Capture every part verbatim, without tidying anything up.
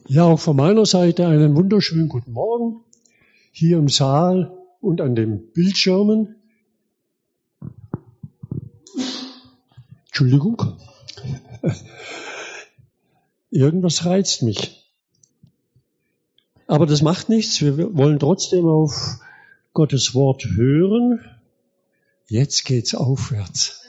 Ja, auch von meiner Seite einen wunderschönen guten Morgen hier im Saal und an den Bildschirmen. Entschuldigung. Irgendwas reizt mich. Aber das macht nichts. Wir wollen trotzdem auf Gottes Wort hören. Jetzt geht's aufwärts.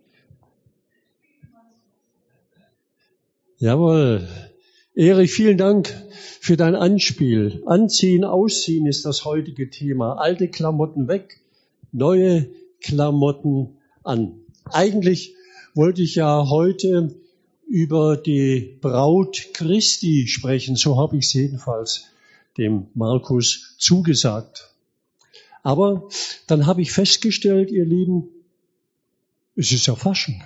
Jawohl. Erich, vielen Dank für dein Anspiel. Anziehen, ausziehen ist das heutige Thema. Alte Klamotten weg, neue Klamotten an. Eigentlich wollte ich ja heute über die Braut Christi sprechen. So habe ich es jedenfalls dem Markus zugesagt. Aber dann habe ich festgestellt, ihr Lieben, es ist ja Fasching.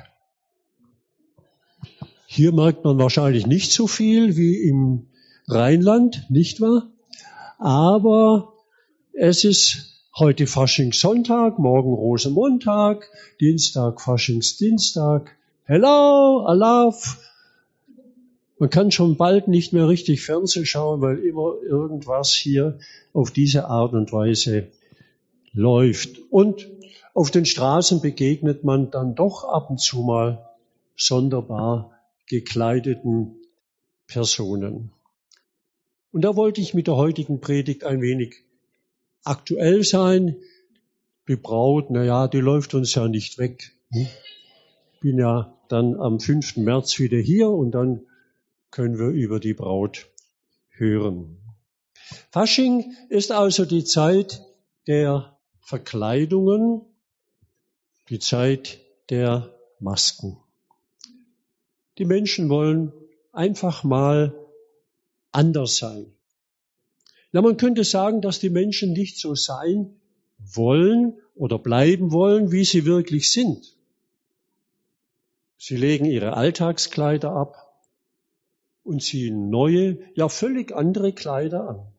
Hier merkt man wahrscheinlich nicht so viel wie im Rheinland, nicht wahr? Aber es ist heute Faschingssonntag, morgen Rosenmontag, Dienstag Faschingsdienstag. Hello, Alaf. Man kann schon bald nicht mehr richtig Fernsehen schauen, weil immer irgendwas hier auf diese Art und Weise läuft. Und auf den Straßen begegnet man dann doch ab und zu mal sonderbar gekleideten Personen. Und da wollte ich mit der heutigen Predigt ein wenig aktuell sein. Die Braut, na ja, die läuft uns ja nicht weg. Ich bin ja dann am fünften März wieder hier und dann können wir über die Braut hören. Fasching ist also die Zeit der Verkleidungen, die Zeit der Masken. Die Menschen wollen einfach mal anders sein. Ja, man könnte sagen, dass die Menschen nicht so sein wollen oder bleiben wollen, wie sie wirklich sind. Sie legen ihre Alltagskleider ab und ziehen neue, ja völlig andere Kleider an.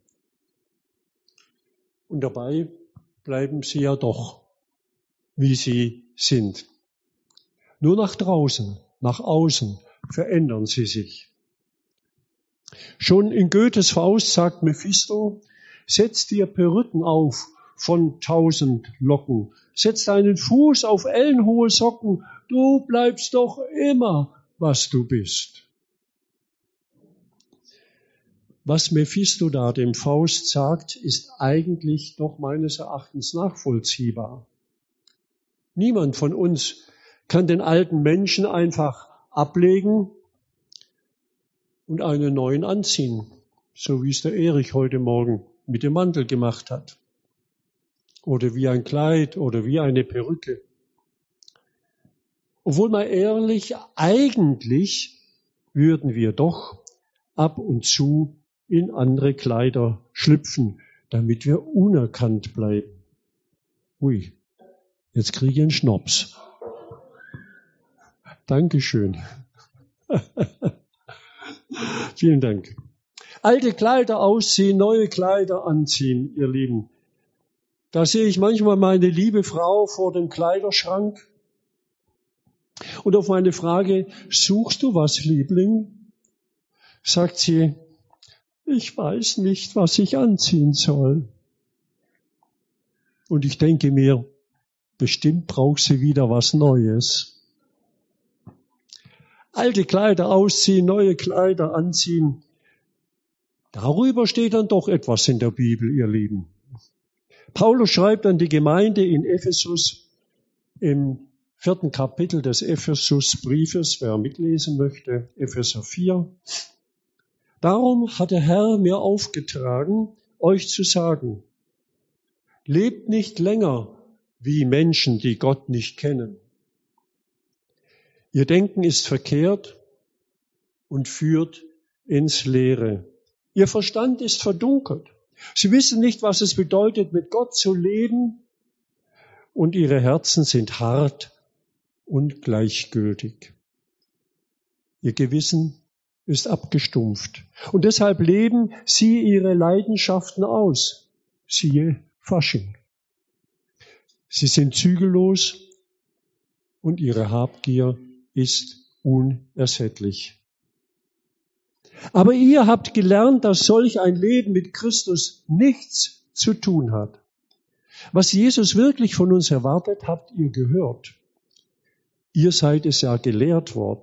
Und dabei bleiben sie ja doch, wie sie sind. Nur nach draußen, nach außen verändern sie sich. Schon in Goethes Faust sagt Mephisto, setz dir Perücken auf von tausend Locken, setz deinen Fuß auf ellenhohe Socken, du bleibst doch immer, was du bist. Was Mephisto da dem Faust sagt, ist eigentlich doch meines Erachtens nachvollziehbar. Niemand von uns kann den alten Menschen einfach ablegen und einen neuen anziehen, so wie es der Erich heute Morgen mit dem Mantel gemacht hat. Oder wie ein Kleid oder wie eine Perücke. Obwohl mal ehrlich, eigentlich würden wir doch ab und zu in andere Kleider schlüpfen, damit wir unerkannt bleiben. Ui, jetzt kriege ich einen Schnaps. Dankeschön. Vielen Dank. Alte Kleider ausziehen, neue Kleider anziehen, ihr Lieben. Da sehe ich manchmal meine liebe Frau vor dem Kleiderschrank und auf meine Frage, suchst du was, Liebling? Sagt sie, ich weiß nicht, was ich anziehen soll. Und ich denke mir, bestimmt braucht sie wieder was Neues. Alte Kleider ausziehen, neue Kleider anziehen. Darüber steht dann doch etwas in der Bibel, ihr Lieben. Paulus schreibt an die Gemeinde in Ephesus im vierten Kapitel des Ephesusbriefes, wer mitlesen möchte, Epheser vier. Darum hat der Herr mir aufgetragen, euch zu sagen, lebt nicht länger wie Menschen, die Gott nicht kennen. Ihr Denken ist verkehrt und führt ins Leere. Ihr Verstand ist verdunkelt. Sie wissen nicht, was es bedeutet, mit Gott zu leben, und ihre Herzen sind hart und gleichgültig. Ihr Gewissen ist abgestumpft. Und deshalb leben sie ihre Leidenschaften aus. Siehe Fasching. Sie sind zügellos und ihre Habgier ist unersättlich. Aber ihr habt gelernt, dass solch ein Leben mit Christus nichts zu tun hat. Was Jesus wirklich von uns erwartet, habt ihr gehört. Ihr seid es ja gelehrt worden.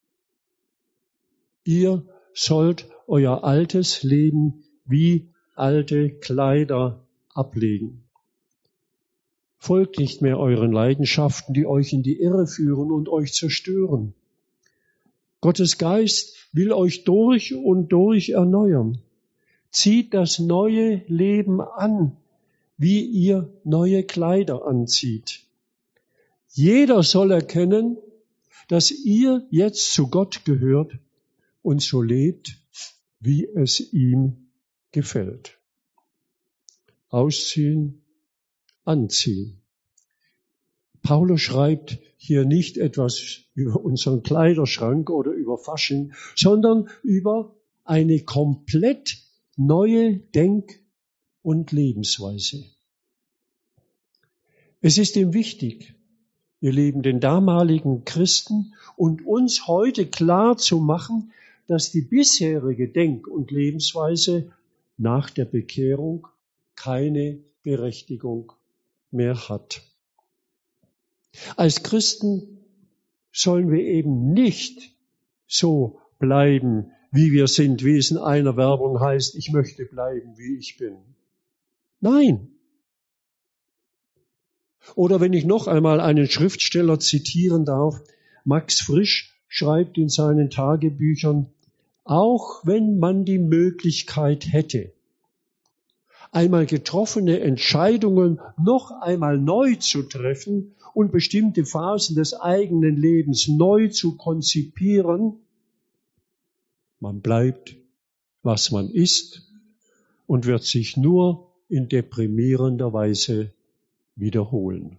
Ihr sollt euer altes Leben wie alte Kleider ablegen. Folgt nicht mehr euren Leidenschaften, die euch in die Irre führen und euch zerstören. Gottes Geist will euch durch und durch erneuern. Zieht das neue Leben an, wie ihr neue Kleider anzieht. Jeder soll erkennen, dass ihr jetzt zu Gott gehört und so lebt, wie es ihm gefällt. Ausziehen, anziehen. Paulus schreibt hier nicht etwas über unseren Kleiderschrank oder über Fasching, sondern über eine komplett neue Denk- und Lebensweise. Es ist ihm wichtig, ihr Lieben, den damaligen Christen und uns heute klar zu machen, dass die bisherige Denk- und Lebensweise nach der Bekehrung keine Berechtigung mehr hat. Als Christen sollen wir eben nicht so bleiben, wie wir sind, wie es in einer Werbung heißt, ich möchte bleiben, wie ich bin. Nein. Oder wenn ich noch einmal einen Schriftsteller zitieren darf, Max Frisch schreibt in seinen Tagebüchern, auch wenn man die Möglichkeit hätte, einmal getroffene Entscheidungen noch einmal neu zu treffen und bestimmte Phasen des eigenen Lebens neu zu konzipieren, man bleibt, was man ist und wird sich nur in deprimierender Weise wiederholen.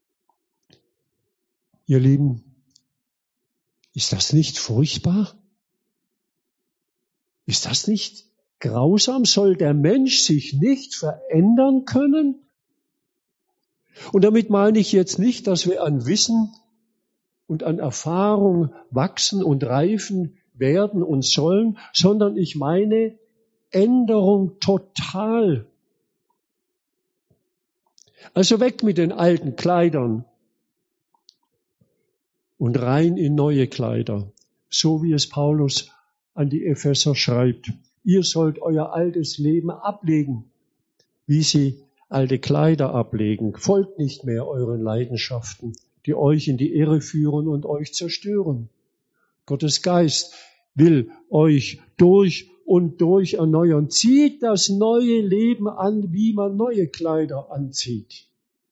Ihr Lieben, ist das nicht furchtbar? Ist das nicht grausam? Soll der Mensch sich nicht verändern können? Und damit meine ich jetzt nicht, dass wir an Wissen und an Erfahrung wachsen und reifen werden und sollen, sondern ich meine Änderung total. Also weg mit den alten Kleidern und rein in neue Kleider, so wie es Paulus an die Epheser schreibt. Ihr sollt euer altes Leben ablegen, wie sie alte Kleider ablegen. Folgt nicht mehr euren Leidenschaften, die euch in die Irre führen und euch zerstören. Gottes Geist will euch durch und durch erneuern. Zieht das neue Leben an, wie man neue Kleider anzieht.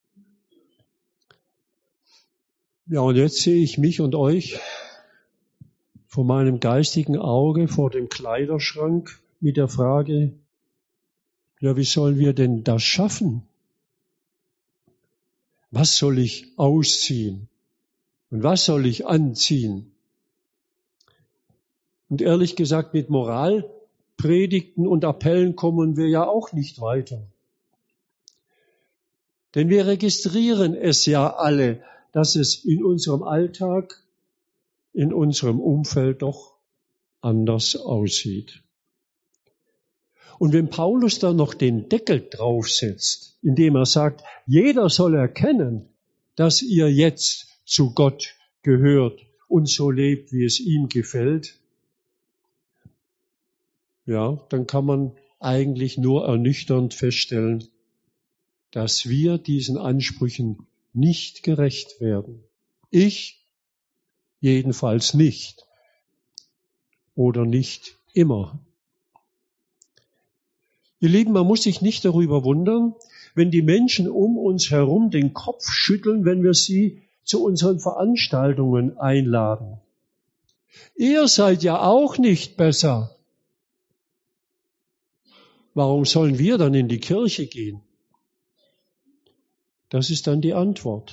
Ja, und jetzt sehe ich mich und euch vor meinem geistigen Auge vor dem Kleiderschrank mit der Frage, ja, wie sollen wir denn das schaffen? Was soll ich ausziehen? Und was soll ich anziehen? Und ehrlich gesagt, mit Moralpredigten und Appellen kommen wir ja auch nicht weiter. Denn wir registrieren es ja alle, dass es in unserem Alltag, in unserem Umfeld doch anders aussieht. Und wenn Paulus dann noch den Deckel draufsetzt, indem er sagt, jeder soll erkennen, dass ihr jetzt zu Gott gehört und so lebt, wie es ihm gefällt, ja, dann kann man eigentlich nur ernüchternd feststellen, dass wir diesen Ansprüchen nicht gerecht werden. Ich jedenfalls nicht oder nicht immer. Ihr Lieben, man muss sich nicht darüber wundern, wenn die Menschen um uns herum den Kopf schütteln, wenn wir sie zu unseren Veranstaltungen einladen. Ihr seid ja auch nicht besser. Warum sollen wir dann in die Kirche gehen? Das ist dann die Antwort.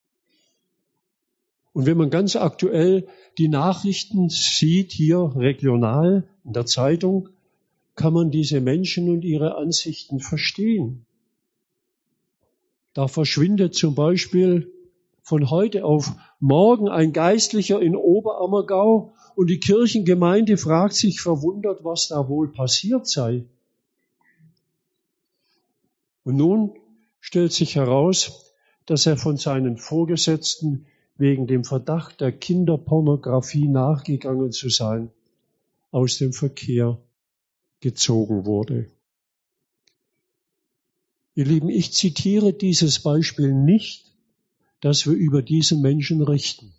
Und wenn man ganz aktuell die Nachrichten sieht, hier regional in der Zeitung, kann man diese Menschen und ihre Ansichten verstehen. Da verschwindet zum Beispiel von heute auf morgen ein Geistlicher in Oberammergau und die Kirchengemeinde fragt sich verwundert, was da wohl passiert sei. Und nun stellt sich heraus, dass er von seinen Vorgesetzten wegen dem Verdacht der Kinderpornografie nachgegangen zu sein, aus dem Verkehr gezogen wurde. Ihr Lieben, ich zitiere dieses Beispiel nicht, dass wir über diesen Menschen richten.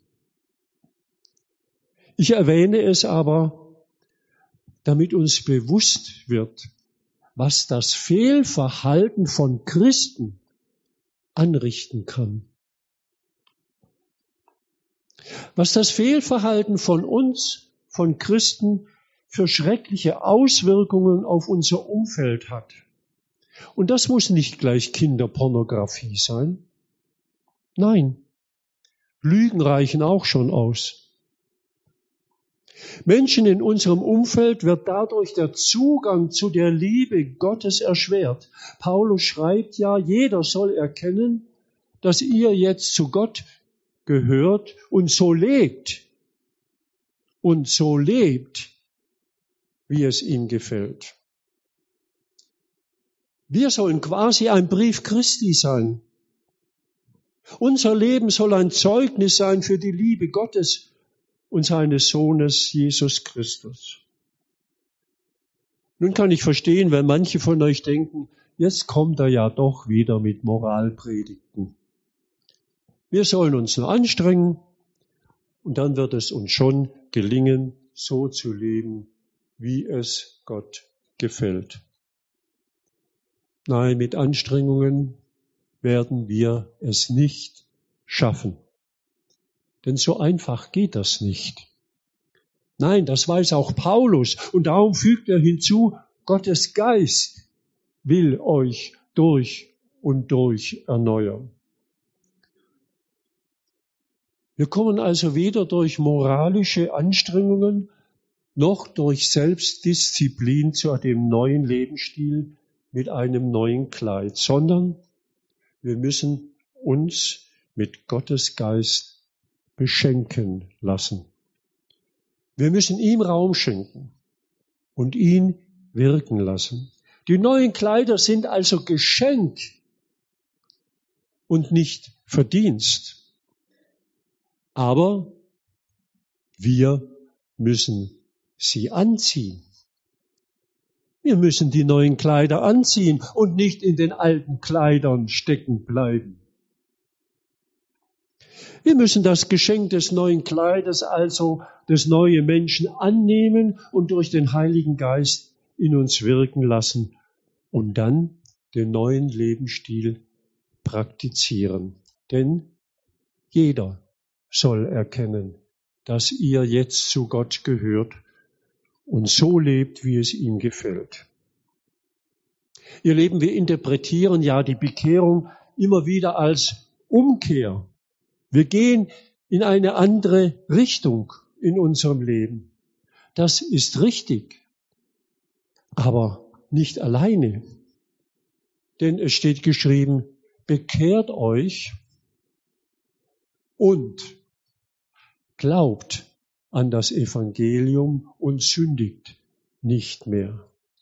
Ich erwähne es aber, damit uns bewusst wird, was das Fehlverhalten von Christen anrichten kann. Was das Fehlverhalten von uns, von Christen, für schreckliche Auswirkungen auf unser Umfeld hat. Und das muss nicht gleich Kinderpornografie sein. Nein, Lügen reichen auch schon aus. Menschen in unserem Umfeld wird dadurch der Zugang zu der Liebe Gottes erschwert. Paulus schreibt ja, jeder soll erkennen, dass ihr jetzt zu Gott gehört und so lebt. Und so lebt, wie es ihm gefällt. Wir sollen quasi ein Brief Christi sein. Unser Leben soll ein Zeugnis sein für die Liebe Gottes und seines Sohnes Jesus Christus. Nun kann ich verstehen, wenn manche von euch denken, jetzt kommt er ja doch wieder mit Moralpredigten. Wir sollen uns nur anstrengen und dann wird es uns schon gelingen, so zu leben, wie es Gott gefällt. Nein, mit Anstrengungen werden wir es nicht schaffen. Denn so einfach geht das nicht. Nein, das weiß auch Paulus. Und darum fügt er hinzu, Gottes Geist will euch durch und durch erneuern. Wir kommen also weder durch moralische Anstrengungen noch durch Selbstdisziplin zu dem neuen Lebensstil mit einem neuen Kleid, sondern wir müssen uns mit Gottes Geist beschenken lassen. Wir müssen ihm Raum schenken und ihn wirken lassen. Die neuen Kleider sind also Geschenk und nicht Verdienst. Aber wir müssen sie anziehen. Wir müssen die neuen Kleider anziehen und nicht in den alten Kleidern stecken bleiben. Wir müssen das Geschenk des neuen Kleides, also des neuen Menschen, annehmen und durch den Heiligen Geist in uns wirken lassen und dann den neuen Lebensstil praktizieren. Denn jeder soll erkennen, dass ihr jetzt zu Gott gehört und so lebt, wie es ihm gefällt. Ihr Lieben, wir interpretieren ja die Bekehrung immer wieder als Umkehr. Wir gehen in eine andere Richtung in unserem Leben. Das ist richtig, aber nicht alleine. Denn es steht geschrieben, bekehrt euch und glaubt an das Evangelium und sündigt nicht mehr.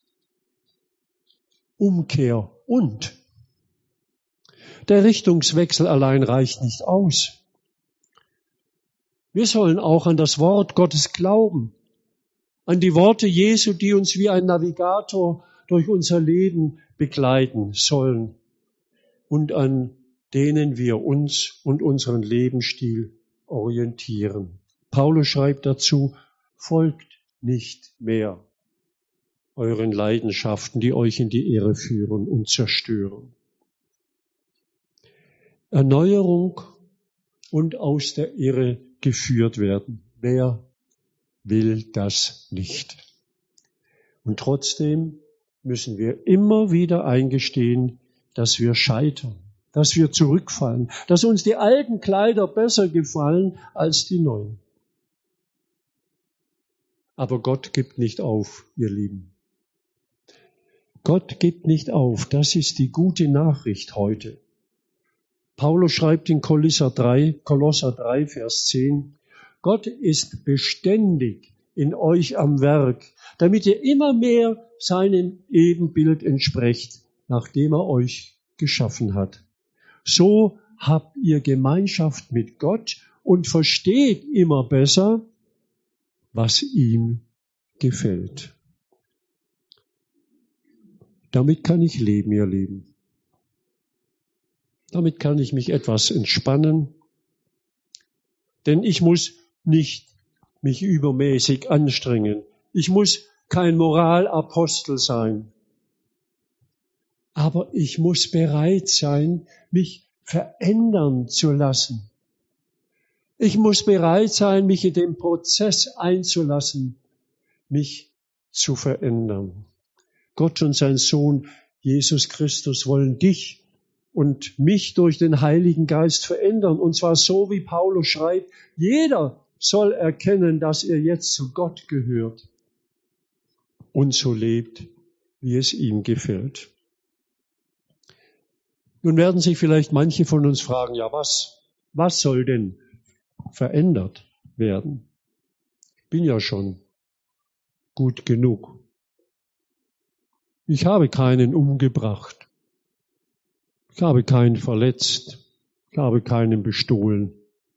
Umkehr und. Der Richtungswechsel allein reicht nicht aus. Wir sollen auch an das Wort Gottes glauben, an die Worte Jesu, die uns wie ein Navigator durch unser Leben begleiten sollen und an denen wir uns und unseren Lebensstil orientieren. Paulus schreibt dazu, folgt nicht mehr euren Leidenschaften, die euch in die Irre führen und zerstören. Erneuerung und aus der Irre geführt werden. Wer will das nicht? Und trotzdem müssen wir immer wieder eingestehen, dass wir scheitern, dass wir zurückfallen, dass uns die alten Kleider besser gefallen als die neuen. Aber Gott gibt nicht auf, ihr Lieben. Gott gibt nicht auf. Das ist die gute Nachricht heute. Paulus schreibt in Kolosser drei, Kolosser drei, Vers zehn, Gott ist beständig in euch am Werk, damit ihr immer mehr seinem Ebenbild entsprecht, nachdem er euch geschaffen hat. So habt ihr Gemeinschaft mit Gott und versteht immer besser, was ihm gefällt. Damit kann ich leben, ihr Lieben. Damit kann ich mich etwas entspannen, denn ich muss nicht mich übermäßig anstrengen. Ich muss kein Moralapostel sein. Aber ich muss bereit sein, mich verändern zu lassen. Ich muss bereit sein, mich in den Prozess einzulassen, mich zu verändern. Gott und sein Sohn Jesus Christus wollen dich und mich durch den Heiligen Geist verändern. Und zwar so, wie Paulus schreibt, jeder soll erkennen, dass er jetzt zu Gott gehört und so lebt, wie es ihm gefällt. Nun werden sich vielleicht manche von uns fragen, ja was, was soll denn verändert werden? Ich bin ja schon gut genug. Ich habe keinen umgebracht. Ich habe keinen verletzt. Ich habe keinen bestohlen.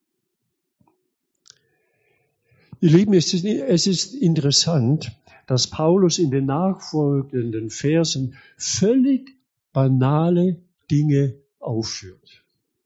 Ihr Lieben, es ist, es ist interessant, dass Paulus in den nachfolgenden Versen völlig banale Dinge aufführt,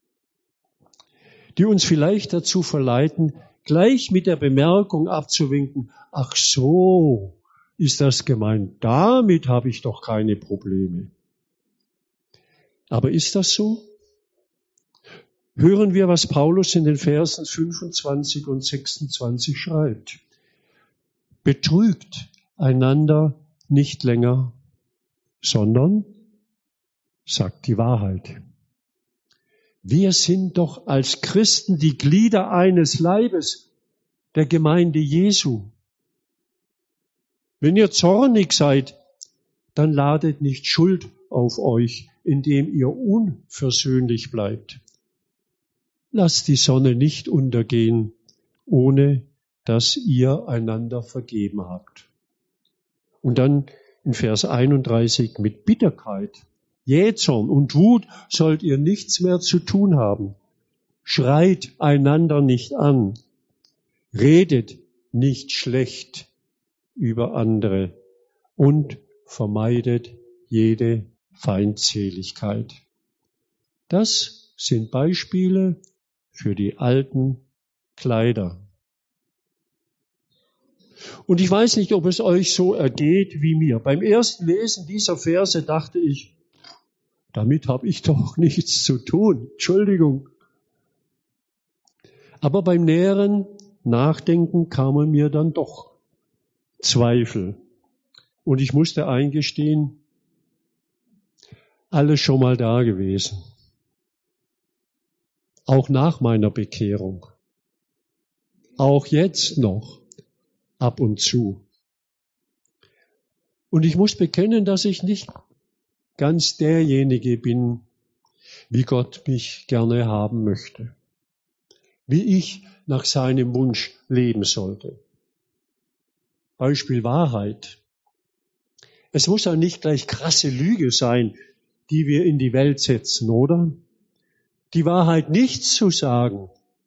die uns vielleicht dazu verleiten, gleich mit der Bemerkung abzuwinken, ach so, ist das gemeint, damit habe ich doch keine Probleme. Aber ist das so? Hören wir, was Paulus in den Versen fünfundzwanzig und sechsundzwanzig schreibt. Betrügt einander nicht länger, sondern sagt die Wahrheit. Wir sind doch als Christen die Glieder eines Leibes, der Gemeinde Jesu. Wenn ihr zornig seid, dann ladet nicht Schuld auf euch, indem ihr unversöhnlich bleibt. Lasst die Sonne nicht untergehen, ohne dass ihr einander vergeben habt. Und dann in Vers einunddreißig, mit Bitterkeit, Jähzorn und Wut sollt ihr nichts mehr zu tun haben. Schreit einander nicht an. Redet nicht schlecht über andere und vermeidet jede Feindseligkeit. Das sind Beispiele für die alten Kleider. Und ich weiß nicht, ob es euch so ergeht wie mir. Beim ersten Lesen dieser Verse dachte ich, damit habe ich doch nichts zu tun. Entschuldigung. Aber beim näheren Nachdenken kamen mir dann doch Zweifel. Und ich musste eingestehen, alles schon mal da gewesen. Auch nach meiner Bekehrung. Auch jetzt noch ab und zu. Und ich muss bekennen, dass ich nicht ganz derjenige bin, wie Gott mich gerne haben möchte. Wie ich nach seinem Wunsch leben sollte. Beispiel Wahrheit. Es muss ja nicht gleich krasse Lüge sein, die wir in die Welt setzen, oder? Die Wahrheit nicht zu sagen,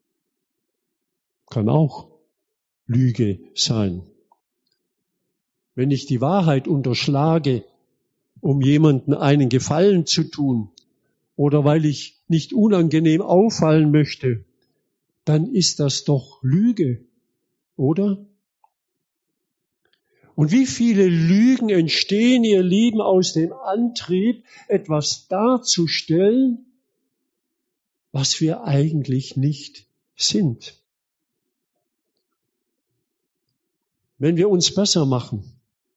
kann auch Lüge sein. Wenn ich die Wahrheit unterschlage, um jemanden einen Gefallen zu tun oder weil ich nicht unangenehm auffallen möchte, dann ist das doch Lüge, oder? Und wie viele Lügen entstehen, ihr Lieben, aus dem Antrieb, etwas darzustellen, was wir eigentlich nicht sind. Wenn wir uns besser machen,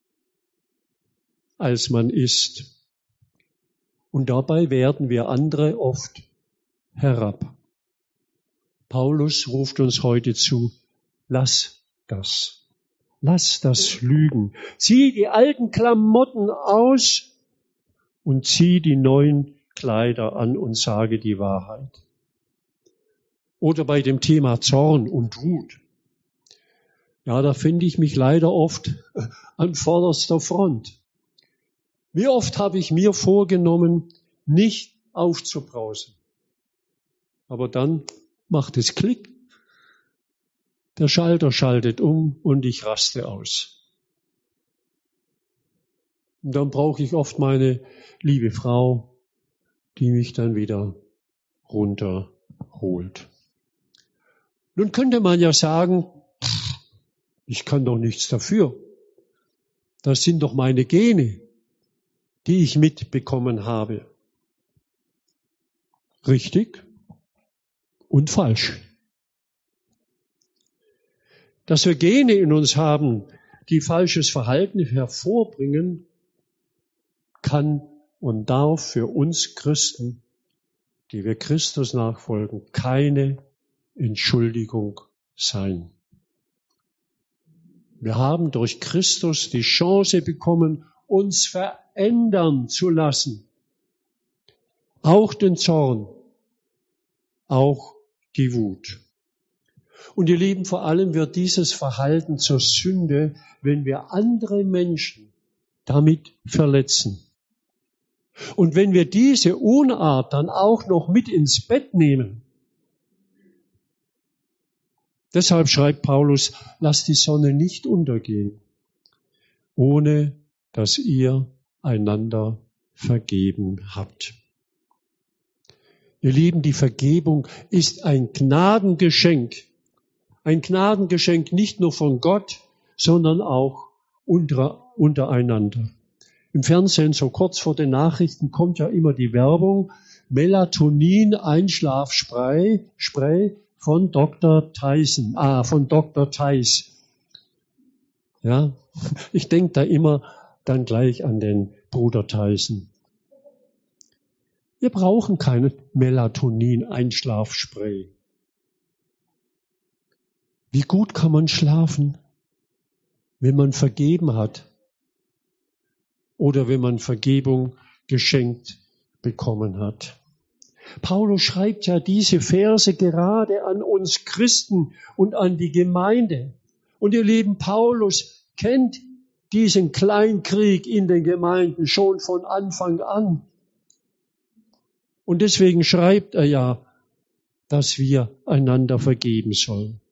als man ist, und dabei werden wir andere oft herab. Paulus ruft uns heute zu, lass das. Lass das Lügen. Zieh die alten Klamotten aus und zieh die neuen Kleider an und sage die Wahrheit. Oder bei dem Thema Zorn und Wut. Ja, da finde ich mich leider oft an vorderster Front. Wie oft habe ich mir vorgenommen, nicht aufzubrausen. Aber dann macht es Klick. Der Schalter schaltet um und ich raste aus. Und dann brauche ich oft meine liebe Frau, die mich dann wieder runterholt. Nun könnte man ja sagen, ich kann doch nichts dafür. Das sind doch meine Gene, die ich mitbekommen habe. Richtig und falsch. Dass wir Gene in uns haben, die falsches Verhalten hervorbringen, kann und darf für uns Christen, die wir Christus nachfolgen, keine Entschuldigung sein. Wir haben durch Christus die Chance bekommen, uns verändern zu lassen. Auch den Zorn, auch die Wut. Und ihr Lieben, vor allem wird dieses Verhalten zur Sünde, wenn wir andere Menschen damit verletzen. Und wenn wir diese Unart dann auch noch mit ins Bett nehmen. Deshalb schreibt Paulus, lasst die Sonne nicht untergehen, ohne dass ihr einander vergeben habt. Ihr Lieben, die Vergebung ist ein Gnadengeschenk. Ein Gnadengeschenk nicht nur von Gott, sondern auch unter, untereinander. Im Fernsehen, so kurz vor den Nachrichten, kommt ja immer die Werbung, Melatonin-Einschlafspray Spray von Doktor Tyson, ah, von Doktor Theis. Ja, ich denke da immer dann gleich an den Bruder Tyson. Wir brauchen keinen Melatonin-Einschlafspray. Wie gut kann man schlafen, wenn man vergeben hat oder wenn man Vergebung geschenkt bekommen hat? Paulus schreibt ja diese Verse gerade an uns Christen und an die Gemeinde. Und ihr Lieben, Paulus kennt diesen Kleinkrieg in den Gemeinden schon von Anfang an. Und deswegen schreibt er ja, dass wir einander vergeben sollen.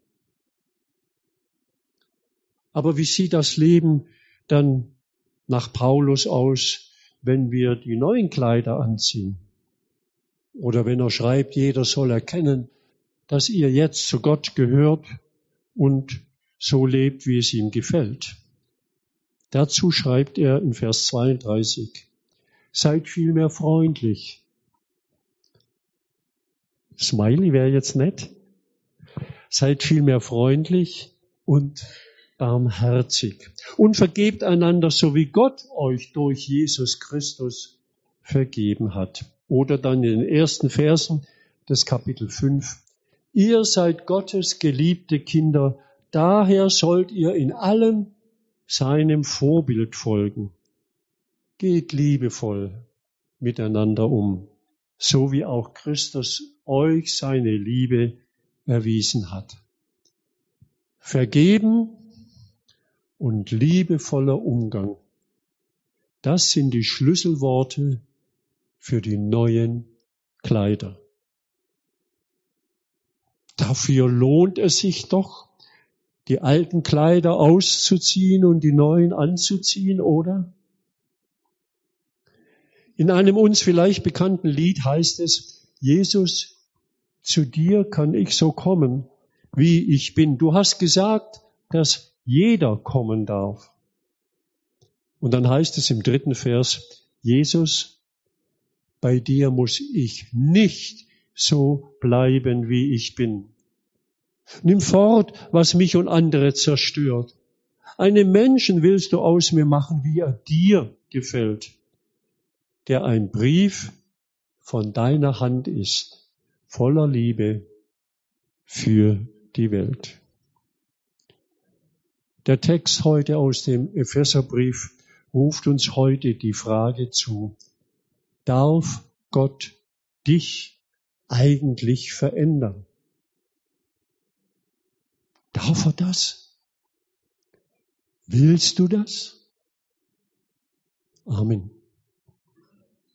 Aber wie sieht das Leben dann nach Paulus aus, wenn wir die neuen Kleider anziehen? Oder wenn er schreibt, jeder soll erkennen, dass ihr jetzt zu Gott gehört und so lebt, wie es ihm gefällt. Dazu schreibt er in Vers zweiunddreißig, seid vielmehr freundlich. Smiley wäre jetzt nett. Seid vielmehr freundlich und barmherzig und vergebt einander, so wie Gott euch durch Jesus Christus vergeben hat. Oder dann in den ersten Versen des Kapitel fünf. Ihr seid Gottes geliebte Kinder, daher sollt ihr in allem seinem Vorbild folgen. Geht liebevoll miteinander um, so wie auch Christus euch seine Liebe erwiesen hat. Vergeben und liebevoller Umgang, das sind die Schlüsselworte für die neuen Kleider. Dafür lohnt es sich doch, die alten Kleider auszuziehen und die neuen anzuziehen, oder? In einem uns vielleicht bekannten Lied heißt es, Jesus, zu dir kann ich so kommen, wie ich bin. Du hast gesagt, dass jeder kommen darf. Und dann heißt es im dritten Vers, Jesus, bei dir muss ich nicht so bleiben, wie ich bin. Nimm fort, was mich und andere zerstört. Einen Menschen willst du aus mir machen, wie er dir gefällt, der ein Brief von deiner Hand ist, voller Liebe für die Welt. Der Text heute aus dem Epheserbrief ruft uns heute die Frage zu, darf Gott dich eigentlich verändern? Darf er das? Willst du das? Amen.